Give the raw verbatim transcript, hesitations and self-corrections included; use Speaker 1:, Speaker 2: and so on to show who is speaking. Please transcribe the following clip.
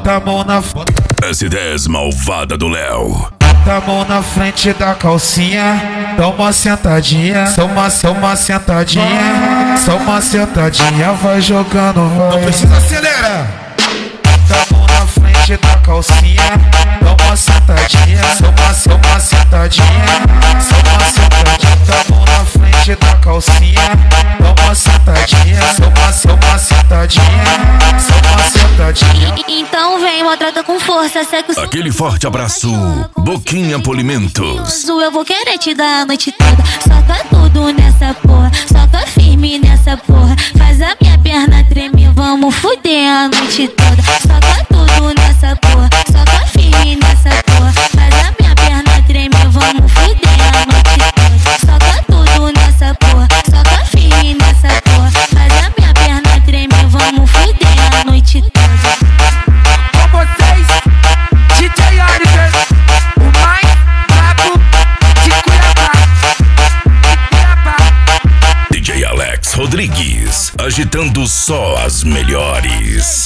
Speaker 1: Bota a mão na frente.
Speaker 2: S dez malvada do Léo.
Speaker 1: Bota a mão na frente da calcinha. Dá uma sentadinha. Só uma, só uma sentadinha. Só uma sentadinha. Vai jogando, vai.
Speaker 3: Não precisa acelerar.
Speaker 1: Bota a mão na frente da calcinha. Dá uma sentadinha. Só uma, só uma sentadinha. Só uma sentadinha. Bota a mão na frente da calcinha. Dá uma sentadinha. Só uma, só uma sentadinha. Só uma sentadinha.
Speaker 4: Então vem, maltrata com força, sexo.
Speaker 2: Aquele forte abraço, Boquinha Polimentos.
Speaker 4: Eu vou querer te dar a noite toda. Soca tudo nessa porra, soca firme nessa porra. Faz a minha perna tremer, vamos fuder a noite toda. Soca tudo nessa porra, soca firme nessa porra. Faz a minha perna tremer, vamos fuder a noite toda. Soca tudo nessa porra, soca firme nessa porra. Faz a minha perna tremer, vamos fuder a noite toda.
Speaker 5: Com vocês, D J Oliver, o mais brabo de Cuiabá. Cuiabá.
Speaker 2: D J Alex Rodrigues, agitando só as melhores.